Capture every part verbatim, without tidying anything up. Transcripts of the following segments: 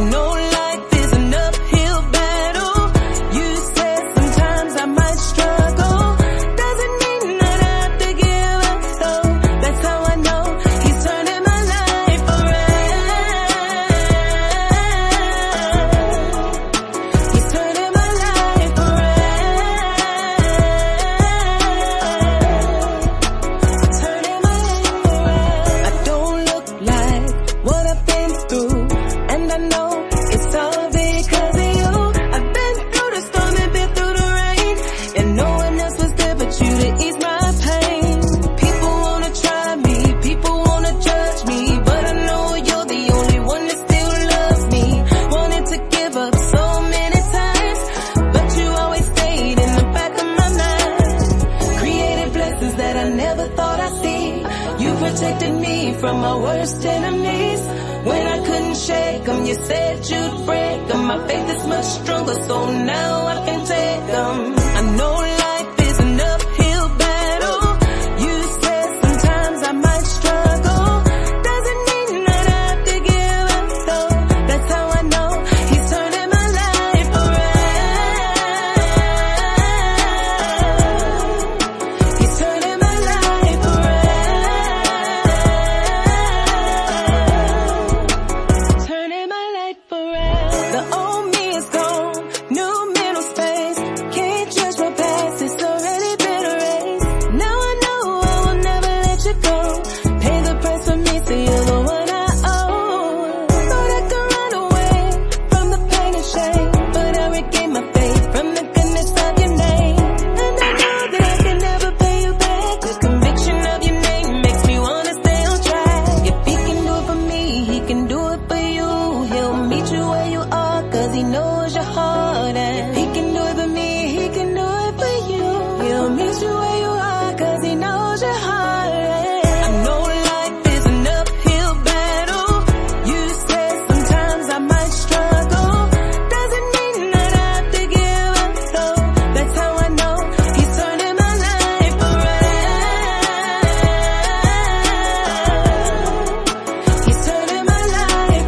know life is an uphill battle. You said sometimes I might struggle. Doesn't mean that I have to give up, so that's how I know he's turning my life around. He's turning my life around. Turning my life around. I don't look like what I've been through, and I know it's all because of you. I've been through the storm and been through the rain, and no one else was there but you to ease my pain. People wanna try me, people wanna judge me, but I know you're the only one that still loves me. Wanted to give up so many times, but you always stayed in the back of my mind. Created blessings that I never thought I'd see. You protected me from my worst enemies. When I couldn't shake them, you said you'd break them. My faith is much stronger, so now I can take them. I know life is an uphill battle. You said sometimes I might struggle. Doesn't mean that I have to give up, so that's how I know he's turning my life around. He's turning my life around. Turning my life around. The old me is gone, new mental space. Can't judge my past, it's already been erased. Now I know I will never let you go. Pay the price for me, so you're the one I owe. Thought I could run away from the pain and shame, but I regained my faith from the goodness of your name. And I know that I can never pay you back. The conviction of your name makes me wanna stay on track. If he can do it for me, he can do it for you. He'll meet you where you are, cause he knows your heart. And he can do it for me, he can do it for you. He'll meet you where you are, cause he knows your heart. I know life is an uphill battle. You said sometimes I might struggle. Doesn't mean that I have to give up, so that's how I know he's turning my life around. He's turning my life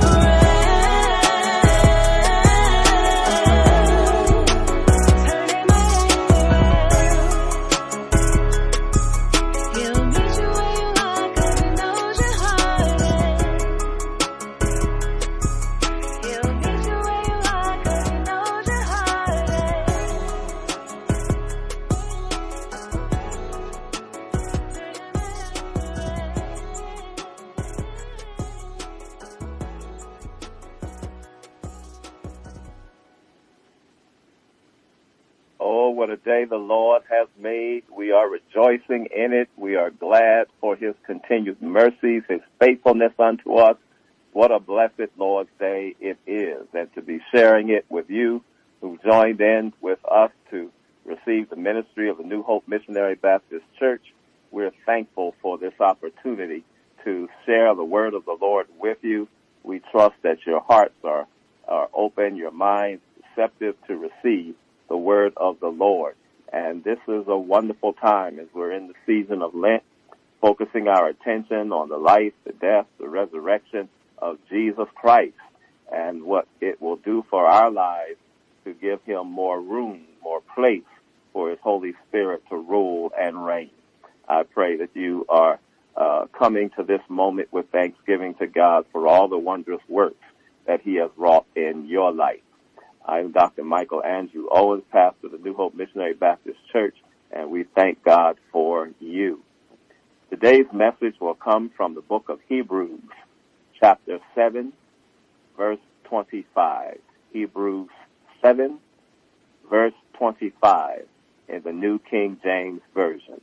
Oh, what a day the Lord has made. We are rejoicing in it. We are glad for his continued mercies, his faithfulness unto us. What a blessed Lord's Day it is. And to be sharing it with you who joined in with us to receive the ministry of the New Hope Missionary Baptist Church, we're thankful for this opportunity to share the word of the Lord with you. We trust that your hearts are, are open, your minds receptive to receive the word of the Lord. And this is a wonderful time as we're in the season of Lent, focusing our attention on the life, the death, the resurrection of Jesus Christ and what it will do for our lives to give him more room, more place for his Holy Spirit to rule and reign. I pray that you are uh, coming to this moment with thanksgiving to God for all the wondrous works that he has wrought in your life. I'm Doctor Michael Andrew Owens, pastor of the New Hope Missionary Baptist Church, and we thank God for you. Today's message will come from the book of Hebrews, chapter seven, verse twenty-five. Hebrews seven, verse twenty-five in the New King James Version.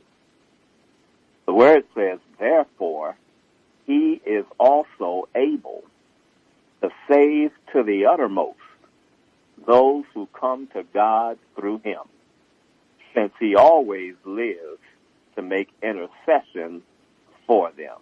The word says, "Therefore, he is also able to save to the uttermost those who come to God through him, since he always lives to make intercession for them."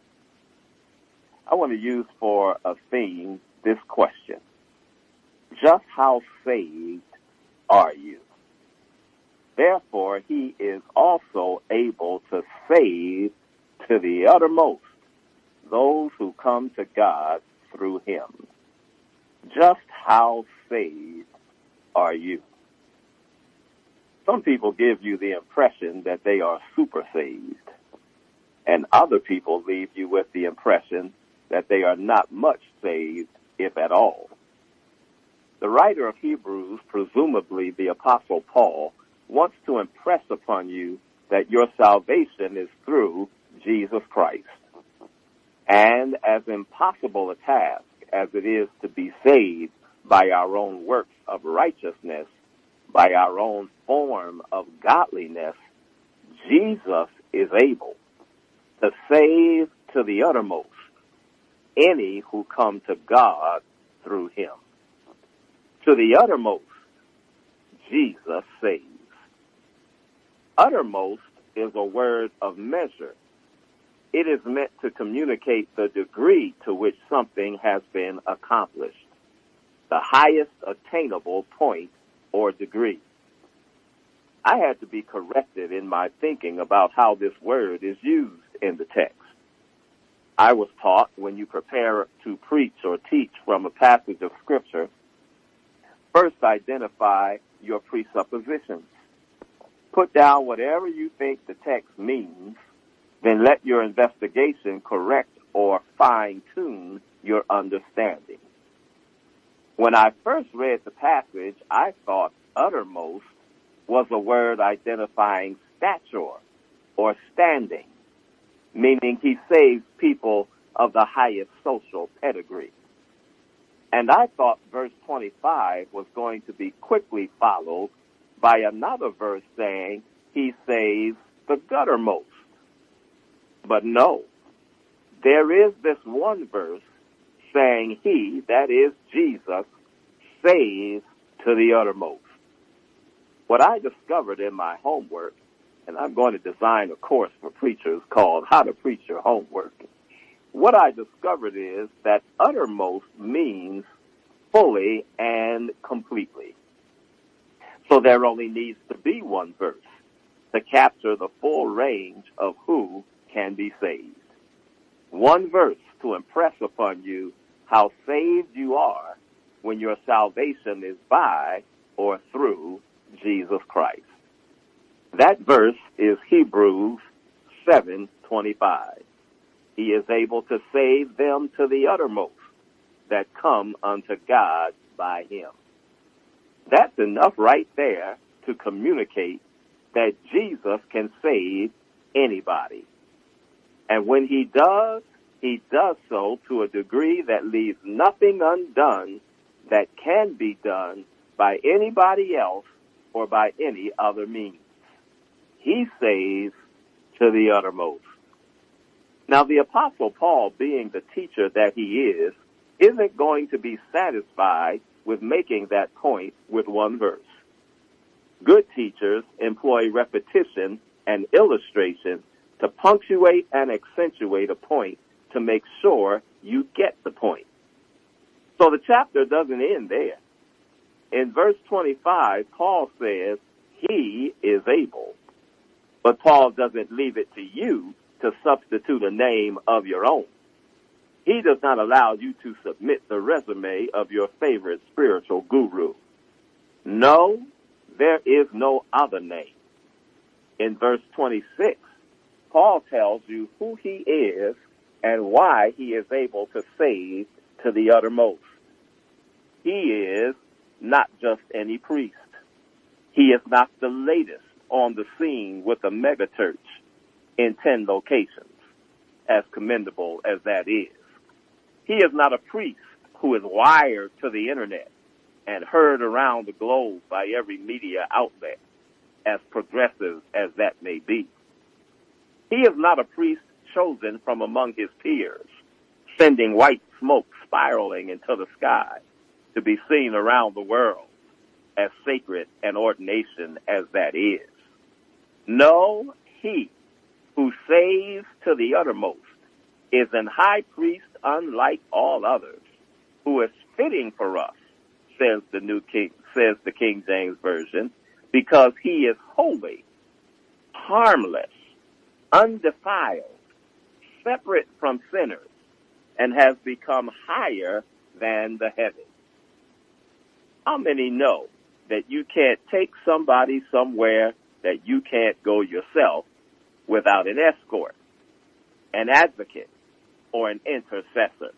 I want to use for a theme this question: just how saved are you? Therefore, he is also able to save to the uttermost those who come to God through him. just how saved are you? Some people give you the impression that they are super saved, and other people leave you with the impression that they are not much saved, if at all. The writer of Hebrews, presumably the Apostle Paul, wants to impress upon you that your salvation is through Jesus Christ. And as impossible a task as it is to be saved by our own works of righteousness, by our own form of godliness, Jesus is able to save to the uttermost any who come to God through him. To the uttermost, Jesus saves. Uttermost is a word of measure. It is meant to communicate the degree to which something has been accomplished, the highest attainable point or degree. I had to be corrected in my thinking about how this word is used in the text. I was taught when you prepare to preach or teach from a passage of Scripture, first identify your presuppositions. Put down whatever you think the text means, then let your investigation correct or fine-tune your understanding. When I first read the passage, I thought uttermost was a word identifying stature or standing, meaning he saves people of the highest social pedigree. And I thought verse twenty-five was going to be quickly followed by another verse saying he saves the guttermost. But no, there is this one verse saying he, that is Jesus, saves to the uttermost. What I discovered in my homework, and I'm going to design a course for preachers called How to Preach Your Homework. What I discovered is that uttermost means fully and completely. So there only needs to be one verse to capture the full range of who can be saved. One verse to impress upon you how saved you are when your salvation is by or through Jesus Christ. That verse is Hebrews seven twenty-five. He is able to save them to the uttermost that come unto God by him. That's enough right there to communicate that Jesus can save anybody. And when he does, he does so to a degree that leaves nothing undone that can be done by anybody else or by any other means. He saves to the uttermost. Now, the Apostle Paul, being the teacher that he is, isn't going to be satisfied with making that point with one verse. Good teachers employ repetition and illustration to punctuate and accentuate a point to make sure you get the point. So the chapter doesn't end there. In verse twenty-five, Paul says, he is able. But Paul doesn't leave it to you to substitute a name of your own. He does not allow you to submit the resume of your favorite spiritual guru. No, there is no other name. In verse twenty-six, Paul tells you who he is and why he is able to save to the uttermost. He is not just any priest. He is not the latest on the scene with a megachurch in ten locations, as commendable as that is. He is not a priest who is wired to the internet and heard around the globe by every media outlet, as progressive as that may be. He is not a priest chosen from among his peers, sending white smoke spiraling into the sky to be seen around the world, as sacred an ordination as that is. No, he who saves to the uttermost is an high priest unlike all others, who is fitting for us, says the New King, says the King James Version, because he is holy, harmless, undefiled, separate from sinners, and has become higher than the heavens. How many know that you can't take somebody somewhere that you can't go yourself without an escort, an advocate, or an intercessor?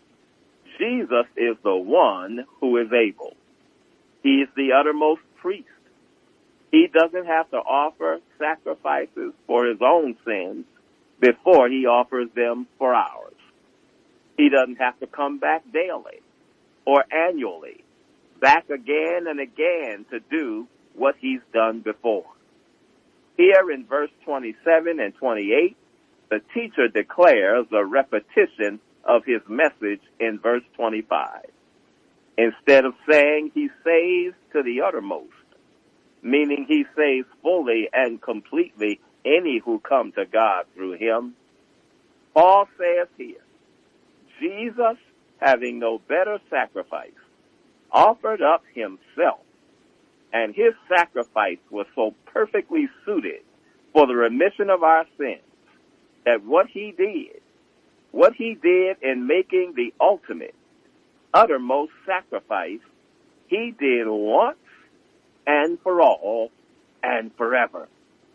Jesus is the one who is able. He is the uttermost priest. He doesn't have to offer sacrifices for his own sins before he offers them for ours. He doesn't have to come back daily or annually, back again and again to do what he's done before. Here in verse twenty-seven and twenty-eight, the teacher declares a repetition of his message in verse twenty-five. Instead of saying he saves to the uttermost, meaning he saves fully and completely any who come to God through him, Paul says here, Jesus, having no better sacrifice, offered up himself, and his sacrifice was so perfectly suited for the remission of our sins that what he did, what he did in making the ultimate, uttermost sacrifice, he did once and for all and forever.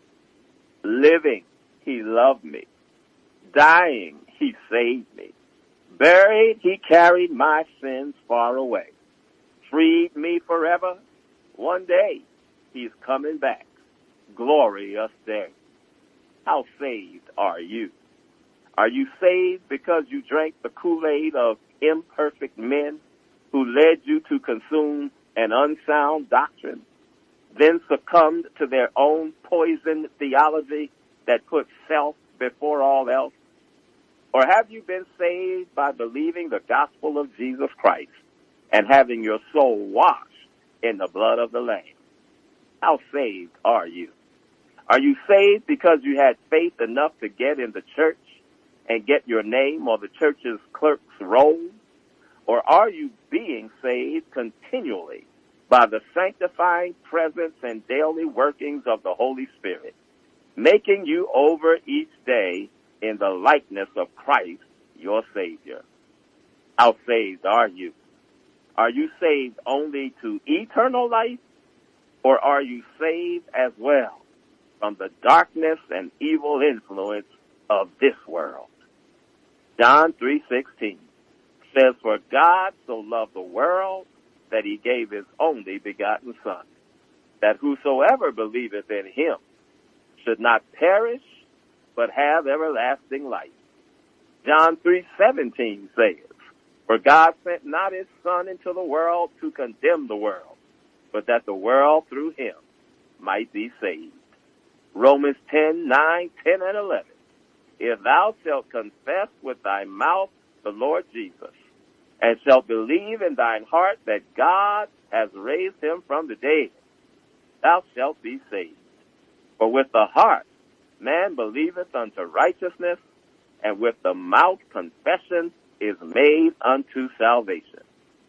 Living, he loved me. Dying, he saved me. Buried, he carried my sins far away. Freed me forever. One day, he's coming back. Glorious day. How saved are you? Are you saved because you drank the Kool-Aid of imperfect men who led you to consume an unsound doctrine, then succumbed to their own poisoned theology that puts self before all else? Or have you been saved by believing the gospel of Jesus Christ and having your soul washed in the blood of the Lamb? How saved are you? Are you saved because you had faith enough to get in the church and get your name on the church's clerk's roll? Or are you being saved continually by the sanctifying presence and daily workings of the Holy Spirit, making you over each day in the likeness of Christ, your Savior? How saved are you? Are you saved only to eternal life, or are you saved as well from the darkness and evil influence of this world? John three sixteen says, "For God so loved the world that he gave his only begotten Son, that whosoever believeth in him should not perish, but have everlasting life." John three seventeen says, "For God sent not his Son into the world to condemn the world, but that the world through him might be saved." Romans ten nine, ten, and eleven. "If thou shalt confess with thy mouth the Lord Jesus, and shalt believe in thine heart that God has raised him from the dead, thou shalt be saved. For with the heart man believeth unto righteousness, and with the mouth confession is made unto salvation.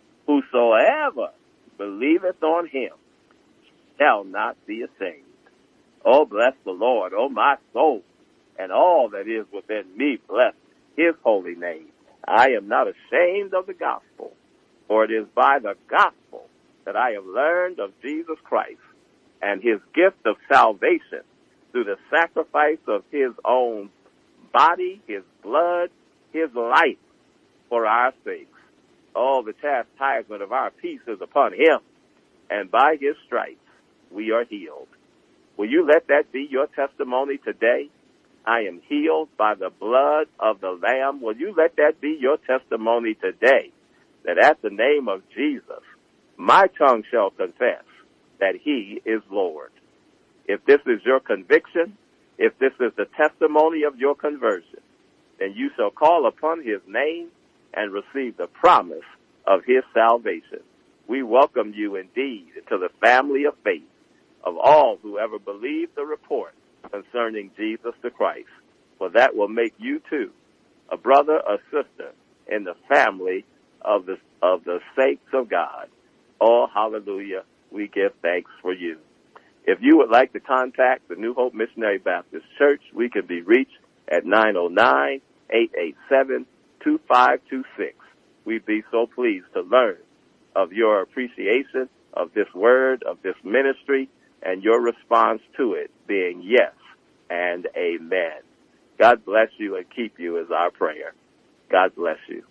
Whosoever believeth on him shall not be ashamed." Oh, bless the Lord, oh my soul, and all that is within me, bless his holy name. I am not ashamed of the gospel, for it is by the gospel that I have learned of Jesus Christ and his gift of salvation through the sacrifice of his own body, his blood, his life for our sakes. Oh, the chastisement of our peace is upon him, and by his stripes we are healed. Will you let that be your testimony today? I am healed by the blood of the Lamb. Will you let that be your testimony today, that at the name of Jesus, my tongue shall confess that he is Lord? If this is your conviction, if this is the testimony of your conversion, then you shall call upon his name and receive the promise of his salvation. We welcome you indeed to the family of faith of all who ever believe the report concerning Jesus the Christ, for that will make you too a brother or sister in the family of the of the saints of God. Oh, hallelujah, we give thanks for you. If you would like to contact the New Hope Missionary Baptist Church, we can be reached at nine oh nine, eight eight seven, two five two six. We'd be so pleased to learn of your appreciation of this word, of this ministry, and your response to it being yes and amen. God bless you and keep you is our prayer. God bless you.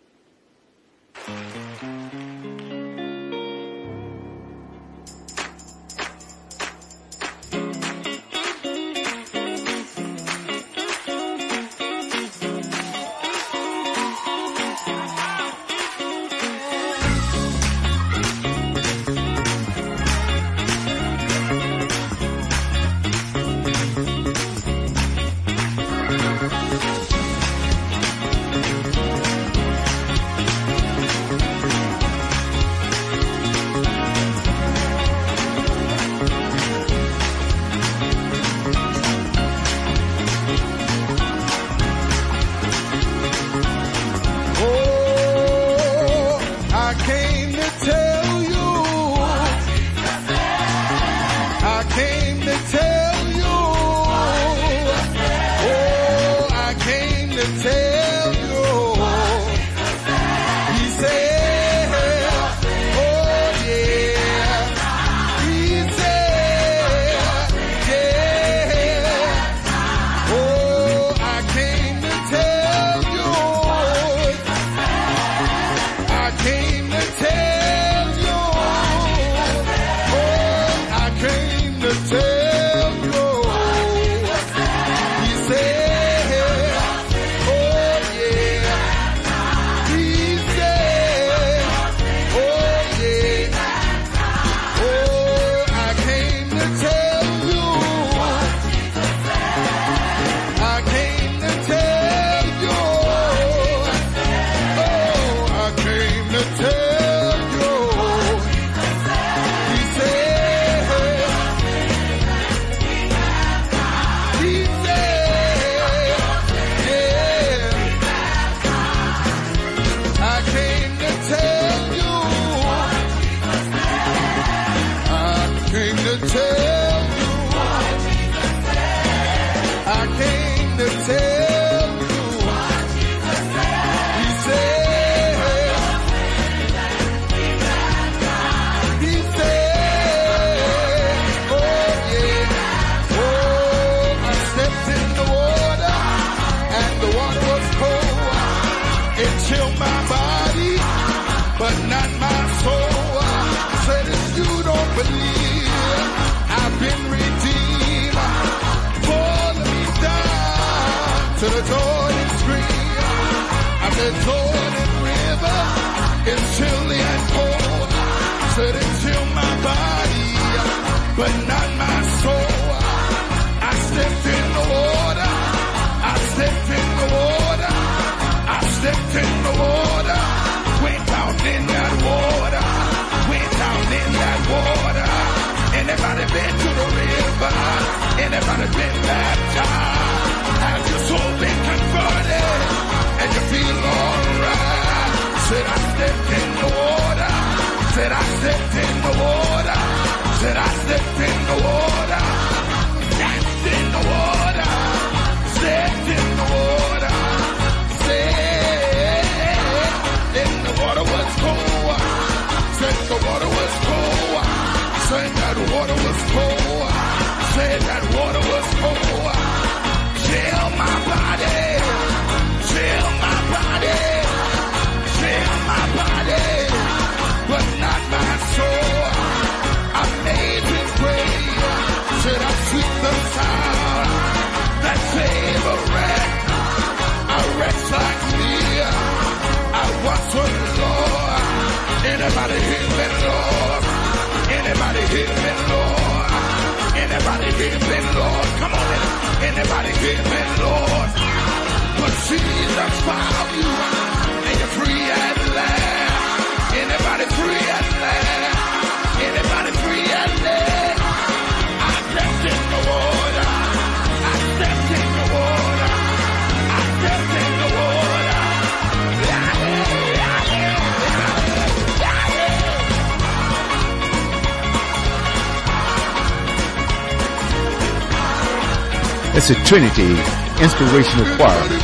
It's a Trinity Inspirational Choir. Anybody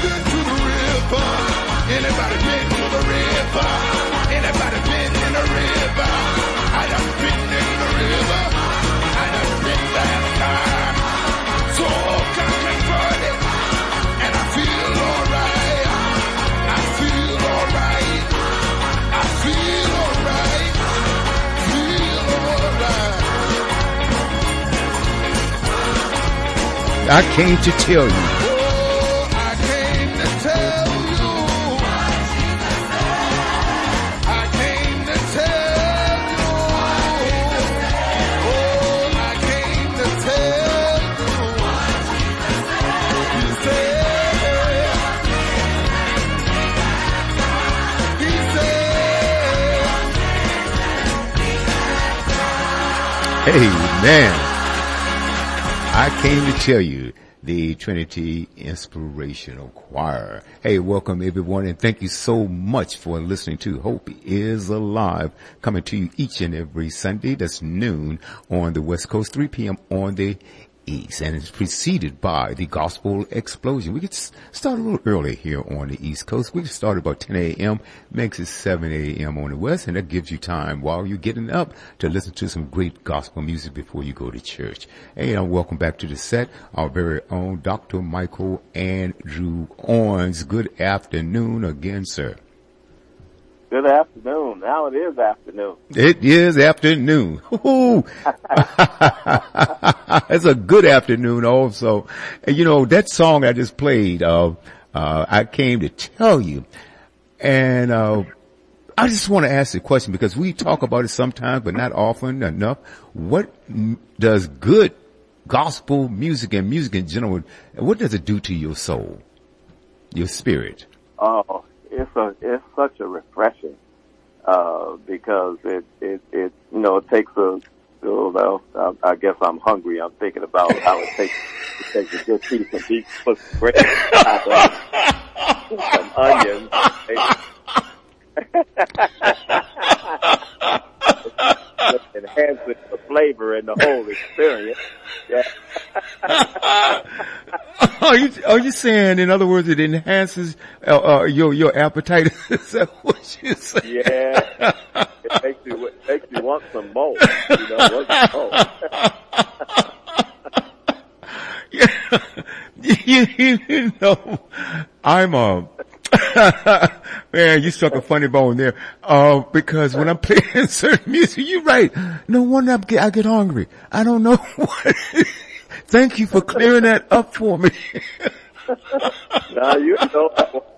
been to the river? Anybody been in the river? I done been I came to tell you. Oh, I came to tell you. I came to tell you. Oh, I came to tell you. He said, he said, Hey, man. I came to tell you, the Trinity Inspirational Choir. Hey, welcome everyone, and thank you so much for listening to Hope is Alive, coming to you each and every Sunday. That's noon on the West Coast, three p.m. on the East, and it's preceded by the Gospel Explosion. We get start a little early here on the East Coast. We start about ten a.m., makes it seven a.m. on the West, and that gives you time while you're getting up to listen to some great gospel music before you go to church. Hey, and welcome back to the set, our very own Doctor Michael Andrew Owens. Good afternoon again, sir. Good afternoon. Now it is afternoon. It is afternoon. It's a good afternoon also. And you know, that song I just played, uh, uh, I came to tell you. And, uh, I just want to ask the question because we talk about it sometimes, but not often enough. What does good gospel music and music in general, what does it do to your soul, your spirit? Oh, it's a, it's such a refreshing, uh, because it, it, it, you know, it takes a, well, I, I guess I'm hungry. I'm thinking about how it takes, it takes a good piece of beef, put some bread, some onions, enhancing the flavor and the whole experience. Yeah. Are you, are you saying, in other words, it enhances uh, uh, your your appetite? Is that what you say? Yeah, it makes you it makes you want some more. You know, want some more. Yeah, you, you know, I'm a man. You struck a funny bone there, uh, because when I'm playing certain music, you're right. No wonder I get, I get hungry. I don't know what. Thank you for clearing that up for me. Now you know.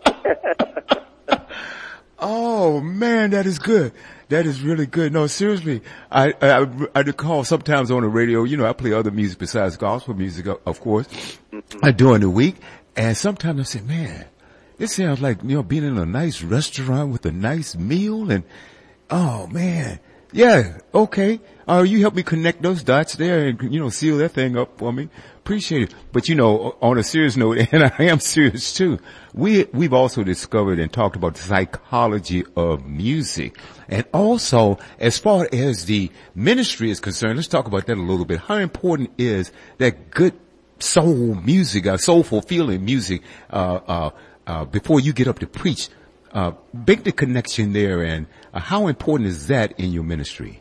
Oh man, that is good. That is really good. No, seriously, I, I, I recall sometimes on the radio, you know, I play other music besides gospel music, of course, mm-hmm. during the week. And sometimes I say, man, this sounds like, you know, being in a nice restaurant with a nice meal. And, oh man, yeah, okay. Uh, you help me connect those dots there and, you know, seal that thing up for me. Appreciate it. But, you know, on a serious note, and I am serious too, we, we've also discovered and talked about the psychology of music. And also, as far as the ministry is concerned, let's talk about that a little bit. How important is that good soul music, uh, soulful feeling music, uh, uh, uh, before you get up to preach? Uh, make the connection there, and uh, how important is that in your ministry?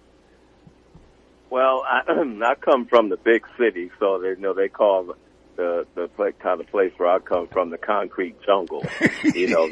Well, I, I come from the big city, so they you know they call the the, the play, kind of place where I come from the concrete jungle. You know,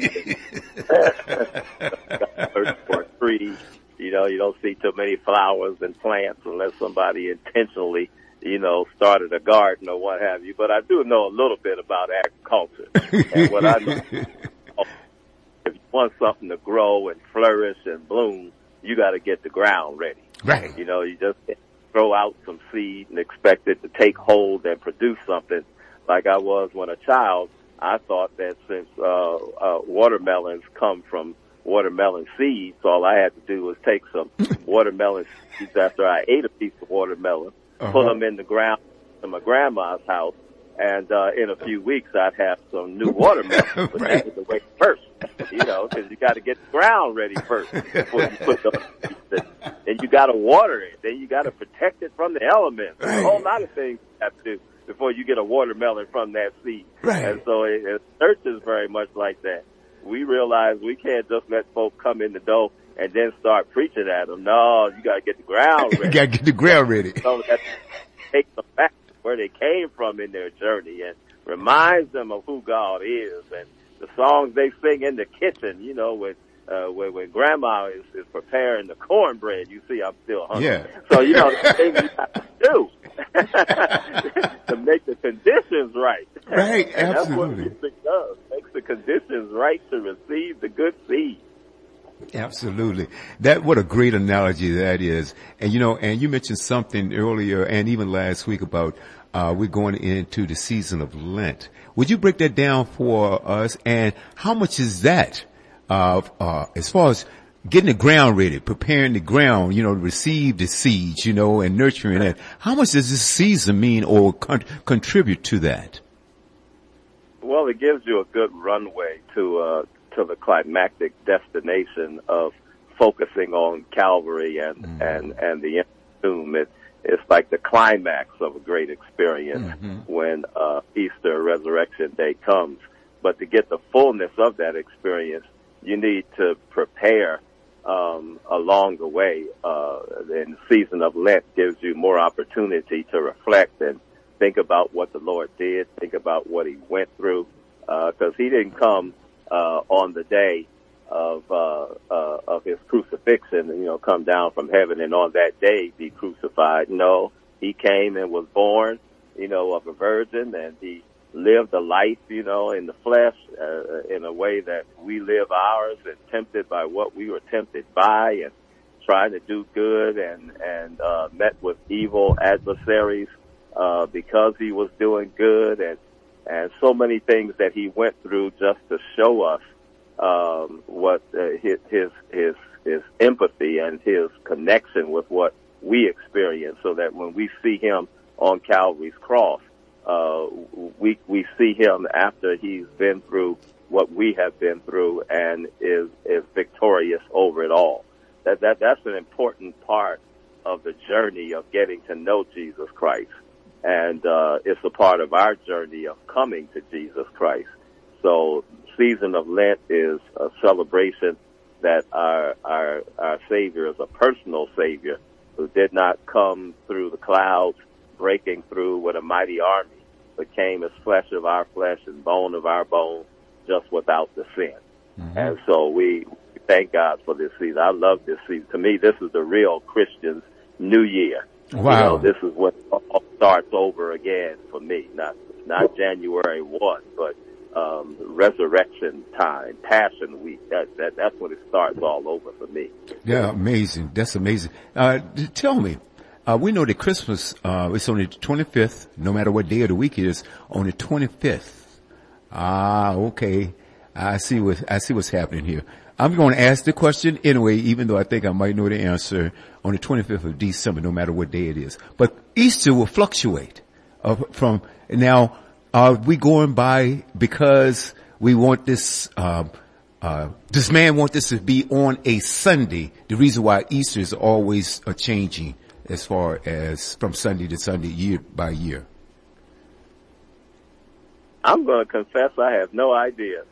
for a tree, you know, you don't see too many flowers and plants unless somebody intentionally, you know, started a garden or what have you. But I do know a little bit about agriculture, and what I know, if you want something to grow and flourish and bloom, you got to get the ground ready. Right. You know, you just throw out some seed and expect it to take hold and produce something. Like I was when a child, I thought that since uh, uh watermelons come from watermelon seeds, all I had to do was take some watermelon seeds after I ate a piece of watermelon, uh-huh. put them in the ground to my grandma's house, and uh in a few weeks I'd have some new watermelon. But Right. that was the way first, you know, because you got to get the ground ready first before you put those seeds in. Then you got to water it. Then you got to protect it from the elements. There's a whole lot of things you have to do before you get a watermelon from that seed. Right. And so it, it, church is very much like that. We realize we can't just let folk come in the door and then start preaching at them. No, you got to get the ground You ready. gotta get the ground ready. So that takes them back to where they came from in their journey and reminds them of who God is, and the songs they sing in the kitchen, you know, with uh, when, when grandma is, is preparing the cornbread. You see, I'm still hungry. Yeah. So, you know, the things you have to do to make the conditions right. Right, and absolutely. That's what music does. Makes the conditions right to receive the good seed. Absolutely. That, what a great analogy that is. And you know, and you mentioned something earlier and even last week about, uh, we're going into the season of Lent. Would you break that down for us? And how much is that, uh, uh, as far as getting the ground ready, preparing the ground, you know, to receive the seeds, you know, and nurturing it? How much does this season mean or con- contribute to that? Well, it gives you a good runway to, uh, to the climactic destination of focusing on Calvary and, mm-hmm. and, and the tomb. It, it's like the climax of a great experience mm-hmm. when, uh, Easter Resurrection Day comes. But to get the fullness of that experience, you need to prepare, um, along the way. Uh, and the season of Lent gives you more opportunity to reflect and think about what the Lord did, think about what he went through, uh, cause he didn't come Uh, on the day of, uh, uh, of his crucifixion, you know, come down from heaven and on that day be crucified. No, he came and was born, you know, of a virgin, and he lived a life, you know, in the flesh, uh, in a way that we live ours, and tempted by what we were tempted by, and trying to do good, and, and, uh, met with evil adversaries, uh, because he was doing good, and, and so many things that he went through just to show us um, what uh, his, his his his empathy and his connection with what we experience, so that when we see him on Calvary's cross, uh, we we see him after he's been through what we have been through and is is victorious over it all. That that that's an important part of the journey of getting to know Jesus Christ. And, uh, it's a part of our journey of coming to Jesus Christ. So season of Lent is a celebration that our, our, our Savior is a personal Savior who did not come through the clouds breaking through with a mighty army, but came as flesh of our flesh and bone of our bone, just without the sin. Mm-hmm. And so we thank God for this season. I love this season. To me, this is the real Christian's New Year. Wow. You know, this is what all starts over again for me. Not not January first, but um, resurrection time, Passion Week. That that that's when it starts all over for me. Yeah, amazing. That's amazing. Uh, tell me, uh, we know that Christmas uh, it's on the twenty-fifth. No matter what day of the week it is, on the twenty-fifth. Ah, okay. I see what I see what's happening here. I'm going to ask the question anyway, even though I think I might know the answer, on the twenty-fifth of December, no matter what day it is. But Easter will fluctuate uh, from now. Are we going by because we want this? Uh, uh, does man want this to be on a Sunday? The reason why Easter is always uh, changing as far as from Sunday to Sunday, year by year. I'm going to confess I have no idea.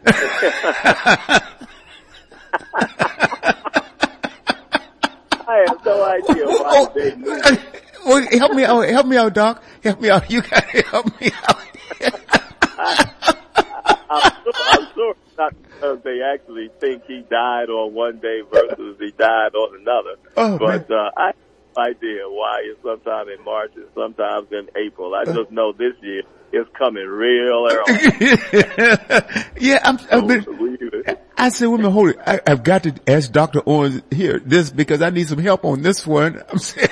I have no idea why oh, they moved. Uh, well, help me out, help me out, Doc. Help me out. You gotta help me out. I, I'm, sure, I'm sure it's not because they actually think he died on one day versus he died on another. Oh, but uh, I have no idea why it's sometime in March and sometimes in April. I just know this year it's coming real early. Yeah, I'm, I've been, I said, wait a minute, hold it. I, I've got to ask Doctor Owens here this because I need some help on this one. I'm saying,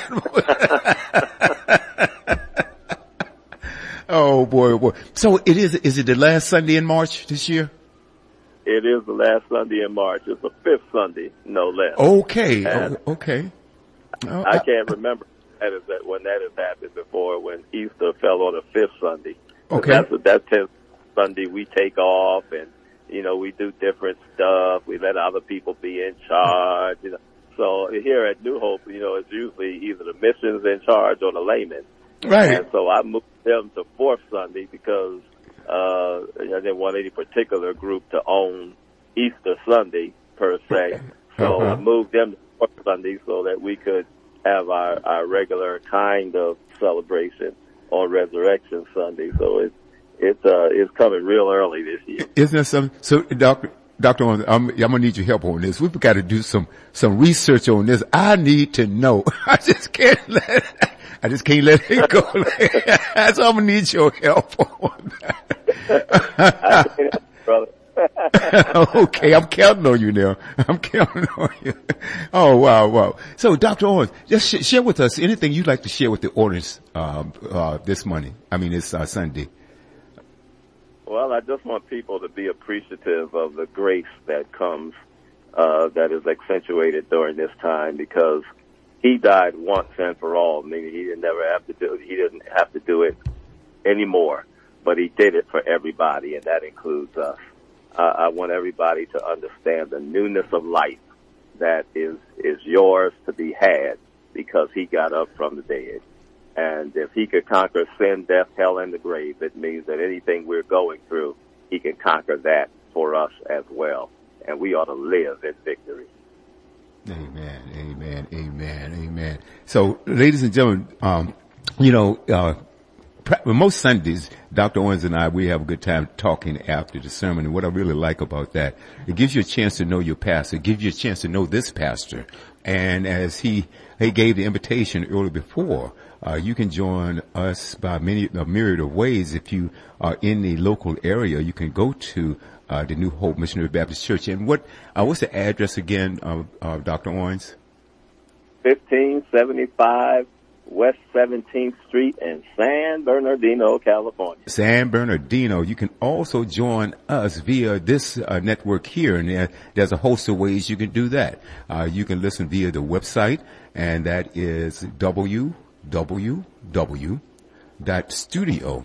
oh boy, boy. So it is, is it the last Sunday in March this year? It is the last Sunday in March. It's the fifth Sunday, no less. Okay, oh, okay. Oh, I can't remember that is that when that has happened before, when Easter fell on the fifth Sunday. Okay. That's that tenth Sunday we take off, and you know we do different stuff. We let other people be in charge. You know, so here at New Hope, you know, it's usually either the missions in charge or the laymen. Right. And so I moved them to fourth Sunday because uh I didn't want any particular group to own Easter Sunday per se. So uh-huh. I moved them to fourth Sunday so that we could have our, our regular kind of celebration on Resurrection Sunday. So it's, it's, uh, it's coming real early this year. Isn't that something? So, Doctor, Doctor, I'm, I'm gonna need your help on this. We've got to do some, some research on this. I need to know. I just can't let, I just can't let it go. So I'm gonna need your help on that. Brother. Okay, I'm counting on you now. I'm counting on you. Oh, wow, wow. So, Doctor Owens, just sh- share with us anything you'd like to share with the audience um, uh, this Monday. I mean, this uh, Sunday. Well, I just want people to be appreciative of the grace that comes, uh, that is accentuated during this time, because he died once and for all, meaning he didn't never have to do it. He didn't have to do it anymore, but he did it for everybody, and that includes us. Uh, I want everybody to understand the newness of life that is, is yours to be had because he got up from the dead. And if he could conquer sin, death, hell, and the grave, it means that anything we're going through, he can conquer that for us as well. And we ought to live in victory. Amen, amen, amen, amen. So, ladies and gentlemen, um, you know, uh, most Sundays, Doctor Owens and I, we have a good time talking after the sermon. And what I really like about that, it gives you a chance to know your pastor. It gives you a chance to know this pastor. And as he, he gave the invitation earlier before, uh, you can join us by many, a myriad of ways. If you are in the local area, you can go to, uh, the New Hope Missionary Baptist Church. And what, uh, what's the address again, uh, uh, Doctor Owens? fifteen seventy-five West seventeenth Street in San Bernardino, California. San Bernardino. You can also join us via this uh, network here, and there, there's a host of ways you can do that. Uh, you can listen via the website, and that is w w w dot studio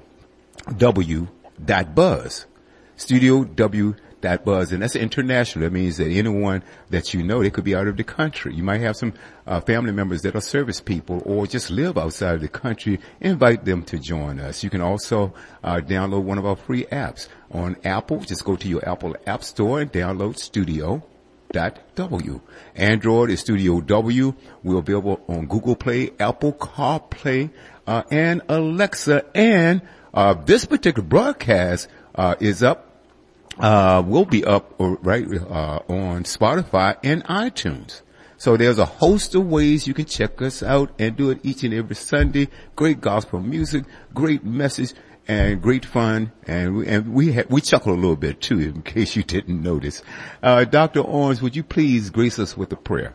w dot buzz. Studio W dot buzz, and that's international. That means that anyone that you know, they could be out of the country. You might have some uh, family members that are service people or just live outside of the country. Invite them to join us. You can also uh, download one of our free apps on Apple. Just go to your Apple App Store and download Studio dot W. Android is Studio W. We're available on Google Play, Apple CarPlay, uh, and Alexa. And uh, this particular broadcast uh, is up. Uh, will be up or right, uh, on Spotify and iTunes. So there's a host of ways you can check us out and do it each and every Sunday. Great gospel music, great message, and great fun. And we, and we ha- we chuckle a little bit too, in case you didn't notice. Uh, Doctor Owens, would you please grace us with a prayer?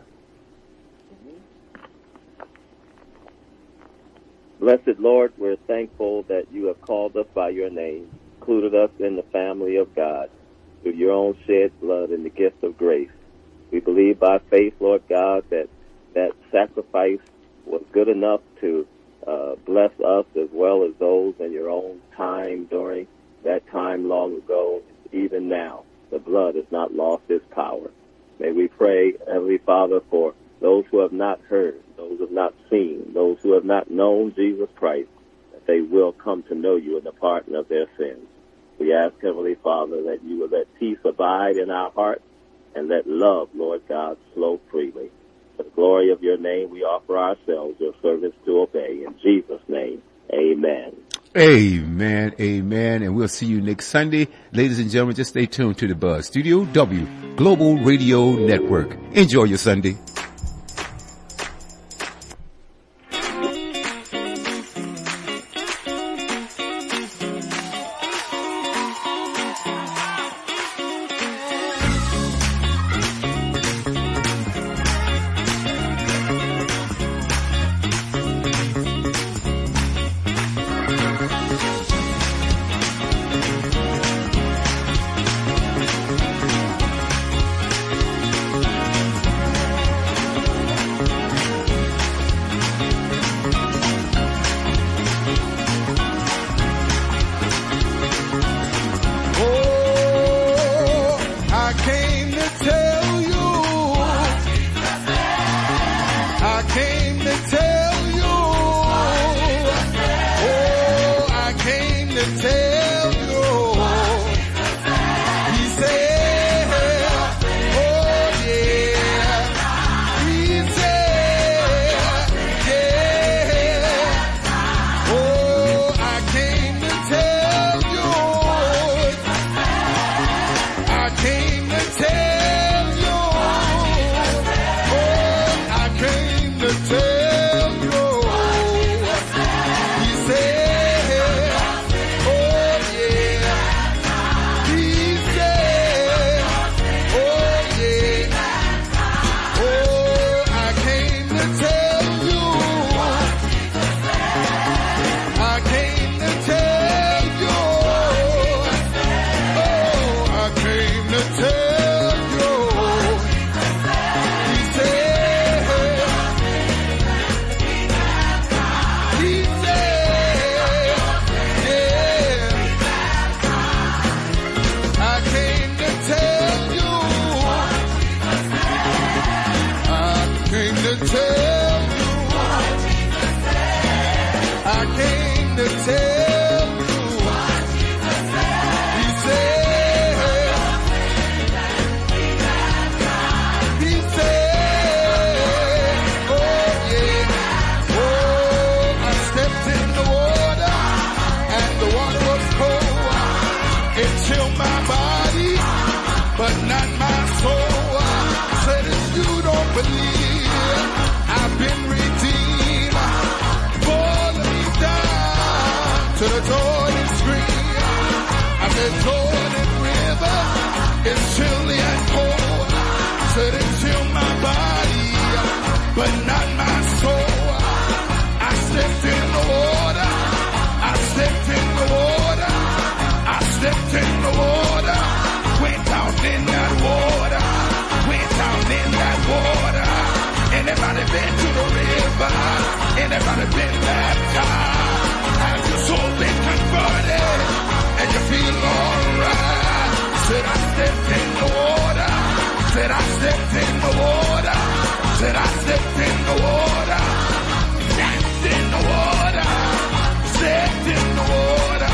Blessed Lord, we're thankful that you have called us by your name, included us in the family of God through your own shed blood and the gift of grace. We believe by faith, Lord God, that that sacrifice was good enough to uh, bless us as well as those in your own time during that time long ago. Even now, the blood has not lost its power. May we pray, Heavenly Father, for those who have not heard, those who have not seen, those who have not known Jesus Christ, that they will come to know you in the pardon of their sins. We ask, Heavenly Father, that you will let peace abide in our hearts and let love, Lord God, flow freely. For the glory of your name, we offer ourselves, your servants, to obey. In Jesus' name, amen. Amen, amen, and we'll see you next Sunday. Ladies and gentlemen, just stay tuned to the Buzz. Studio W, Global Radio Network. Enjoy your Sunday. the Jordan River is chilly and cold. Said it chill my body, but not my soul. I stepped in the water. I stepped in the water. I stepped in the water. Went out in that water. Went out in that water. Anybody been to the river? Anybody been baptized? Have your soul been converted? And you feel alright? Said I stepped in the water. Said I stepped in the water. Said I stepped in the water. Stepped in the water. Stepped in the water.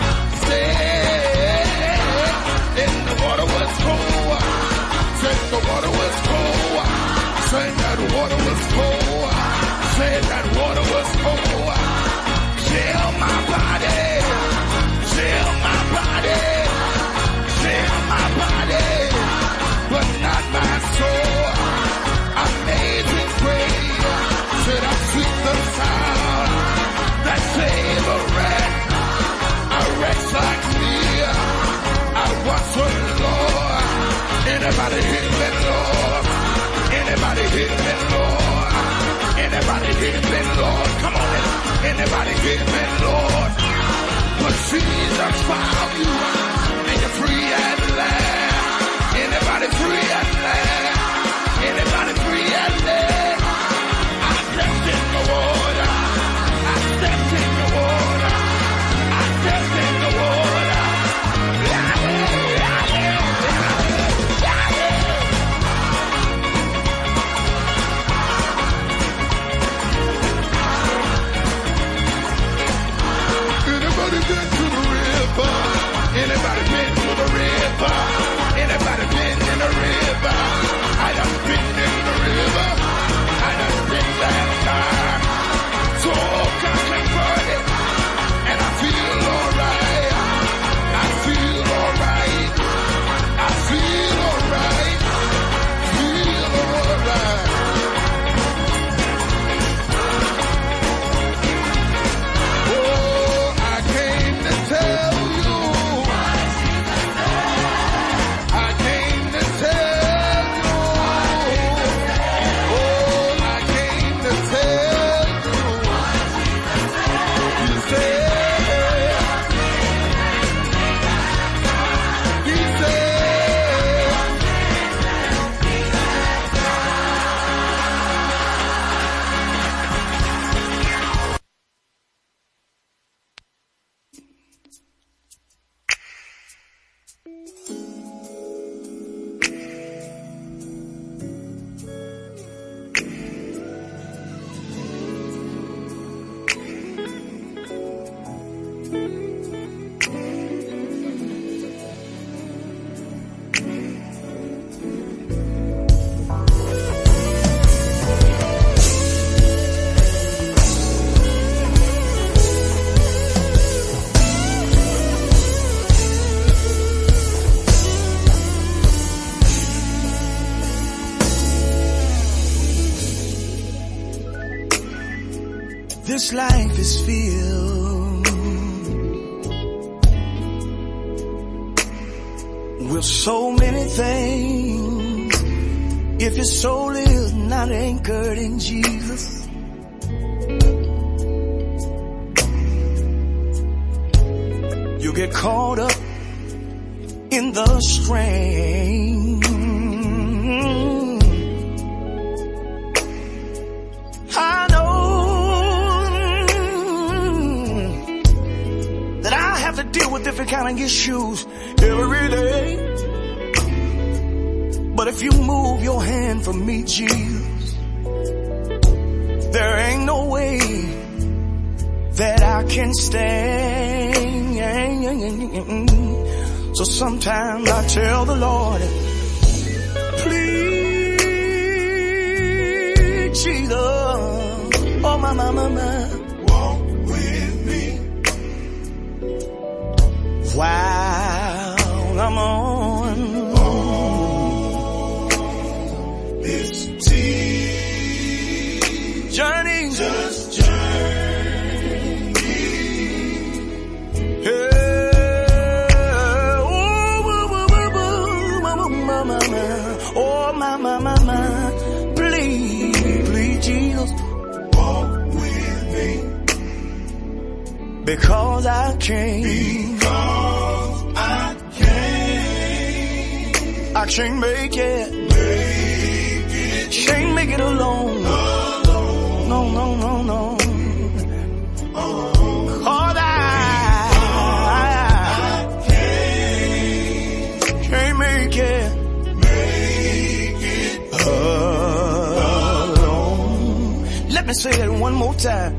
Stepped in the water was cold. Said the water was cold. Said that water was cold. Said that water was cold. Chill my body. Chill my body. Chill my body. But not my soul. Amazing grace. Said I sweet the sound that save a wretch. A wretch like me. I once was Lord. Anybody hear me, Lord? Anybody hear me, Lord? Anybody hear me, Lord? Come on in. Anybody hear me, Lord? But Jesus found you and you're free at last. Anybody free at last? Anybody free at last? I stepped in the water. I stepped in the water. I stepped in the water. Anybody been to the river? Anybody been to the river? Anybody been in the river? I done been in the river. I done been baptized. So got converted. And I feel alright. I feel alright. I feel alright. Feel alright. Oh, I came to tell you. I came to tell you. Oh, I came to tell you. He said, he said, this life is filled with so many things. If your soul is not anchored in Jesus, you get caught up in the strain. I know that I have to deal with different kind of issues every day. But if you move your hand from me, Jesus, there ain't no way that I can stand. So sometimes I tell the Lord, please, Jesus, oh my, my, my, my, walk with me while I'm on, on this tea journey. Just journey. Hey. Jesus. Walk with me. Because I can't. Because I can't. I can't make it. Make it. Can't make it alone. Alone. No, no, no, no. Oh. Cause I, I, I can't. Can't make it. Make it alone. Let me say that one more time.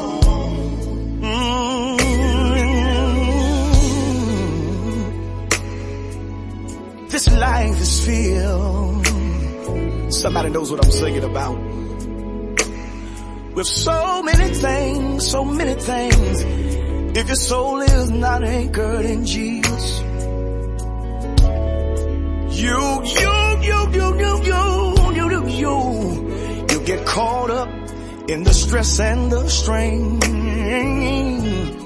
This life is filled. Somebody knows what I'm singing about. With so many things, so many things. If your soul is not anchored in Jesus, you, you, you, you, you, you, you, you, you, you get caught up in the stress and the strain.